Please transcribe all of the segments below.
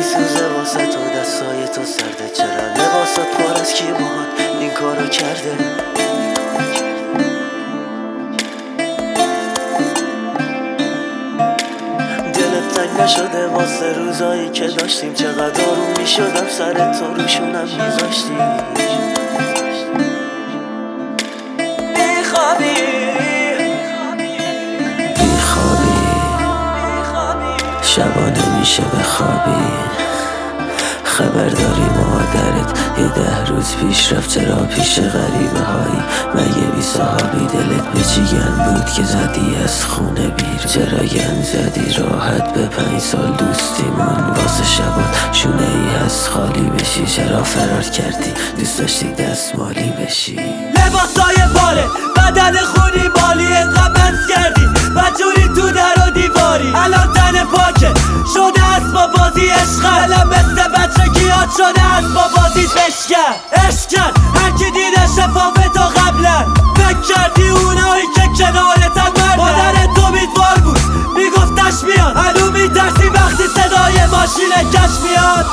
میسوزه واسه تو، دستای تو سرده، چرا لباسات پر از کی باهات این کارو کرده. دلت تنگ نشده واسه روزایی که داشتیم، چقدر آروم میشدم سر تو روشونم میذاشتیم. شبا نمیشه بخوابی، خبر داری مادرت یه 10 روز پیش رفت چرا پیش غریبه هایی. مگه بی صحابی دلت به چی گن بود که زدی از خونه بیر؟ چرا گن زدی راحت به 5 سال دوستیمون واسه شبات شونه ای از خالی بشی؟ چرا فرار کردی؟ دوست داشتی دستمالی بشی؟ لباسای پاره بدن خونی مالی قبض کردی و جوری تو در و دیواری. الان تن پاکه شده از با بازی عشق، الان مثل بچگیات شده از با بازی بشکن. عشق کرد هرکی دیده شفاف تو قبلا، فکر کردی اونایی که کنارتن مرده. مادرت امیدوار بود میگفتش میاد، الان میترسی وقتی صدای ماشین کش میاد.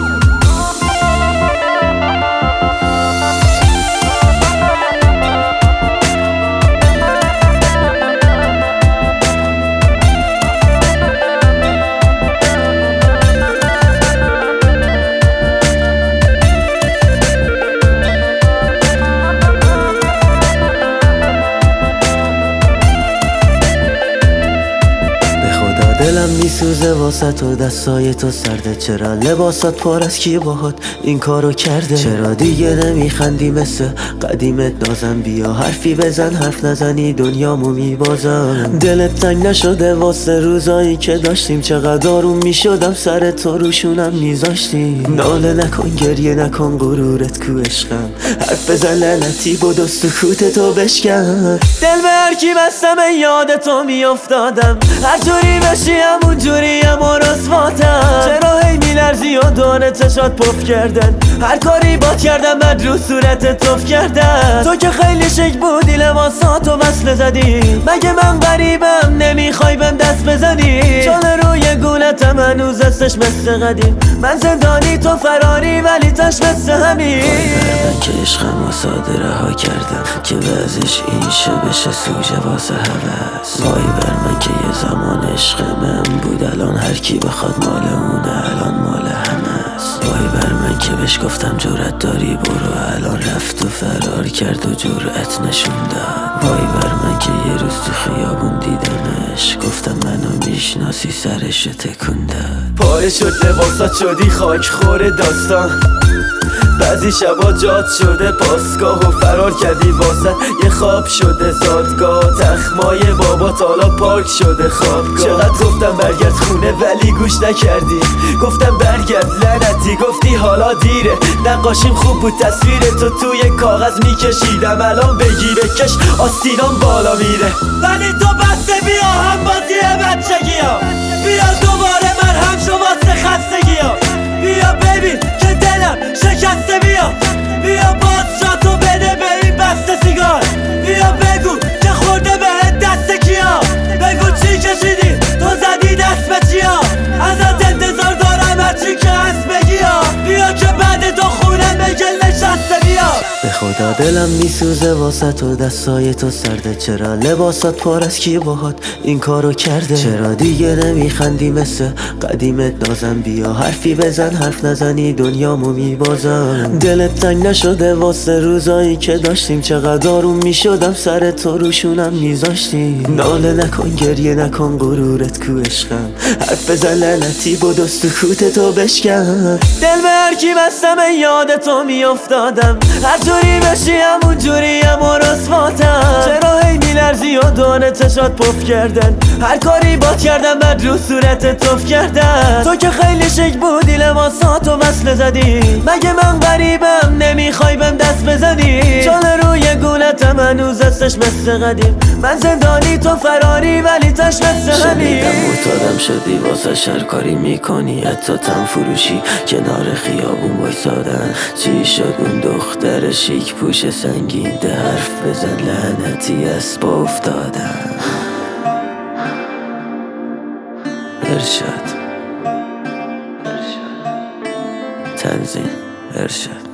دلم میسوزه واسه تو، دستای تو سرده، چرا لباسات پر از کی باهات این کارو کرده. چرا دیگه نمیخندی مثل قدیمت نازم؟ بیا حرفی بزن، حرف نزنی دنیامو میبازم. دلت تنگ نشده واسه روزایی که داشتیم، چقدر آروم میشدم سر تو روشونم میذاشتیم. ناله نکن گریه نکن غرورت کو عشقم، حرف بزن لعنتی بود و سکوت تو بشکن. دل به هرکی بستم یاد تو میافتادم، هر جوری بشی همون جوری هم رسواتم. چرا هی میلرزی و دونه چشات پف کردن؟ هر کاری باد کردم بعد رو صورت توف کردن. تو که خیلی شک بودی لباساتو وصله زدی، مگه من غریبم نمیخوای بهم دست بزنی؟ چون روی گولتم هنوز هستش مثل قدیم، من زندانی تو فراری ولی تش مثل همین. من که عشقم و ساده رها کردم که وضعش این شه بشه سوژه واسه هوس. وای بر من که یه زمان عشق من بود، الان هر کی بخواد مال اونه، الان مال همه است. وای بر من که بهش گفتم جرأت داری برو، الان رفت و فرار کرد و جرأت نشون داد. وای بر من که یه روز تو خیابون دیدمش، گفتم منو میشناسی سرش تکون داد. پاره شد لباسات شدی خاک خور داستان، بعضی شبا جات شده پاسگاه و فرار کردی واسه یه خواب شده زادگاه. تخمای بابات حالا پارک شده خوابگاه. چقدر گفتم برگرد خونه ولی گوش نکردی، گفتم برگرد لعنتی گفتی حالا دیره. نقاشیم خوب بود تصویر تو توی کاغذ میکشیدم، الان بگیره کش آستینام بالا میره. ولی تو بسته بیا هم بازی بچگیام، بیا دوباره من هم شما خستگیام. بیا ببین که دلم شکسته، بیا باز شاتو بده به این بسته سیگار. بیا بگو که خورده بهت دست کیا، بگو چی کشیدی تو زدی دست به چیا. ازت انتظار دارم هرچی که هست بگیا، بیا که بعد تو خونم بگل نشسته. بیا به خدا دلم میسوزه واسه تو، دستای تو سرده، چرا لباسات پر از کی باهات این کارو کرده. چرا دیگه نمیخندی مثل قدیمت نازم؟ بیا حرفی بزن، حرف نزنی دنیامو میبازم. دلت تنگ نشده واسه روزایی که داشتیم، چقدر آروم میشدم سر تو روشونم میذاشتیم. ناله نکن گریه نکن غرورت کو عشقم، حرف بزن لعنتی بود و سکوت تو بشکن. دل به هرکی بستم یاد تو میافتادم، هر جوری بشی همون جوری هم رسواتم. چرا هی میلرزی و دونه چشات پف کردن؟ هر کاری باد کردم بعد رو صورت توف کردن. تو که خیلی شک بودی لباساتو وصله زدی، مگه من غریبم نمیخوای بهم دست بزنی؟ چون روی گولتم هنوز هستش مثل قدیم، من زندانی تو فراری ولی تش مثل همین. شنیدم معتادم شدی واسه هر کاری میکنی، حتی تن فروشی کنار خیابون وایسادن. چی شد اون دختر شیک پوش سنگین؟ ده حرف بزن لعنتی اسب افتادن. ارشاد تنظیم ارشاد.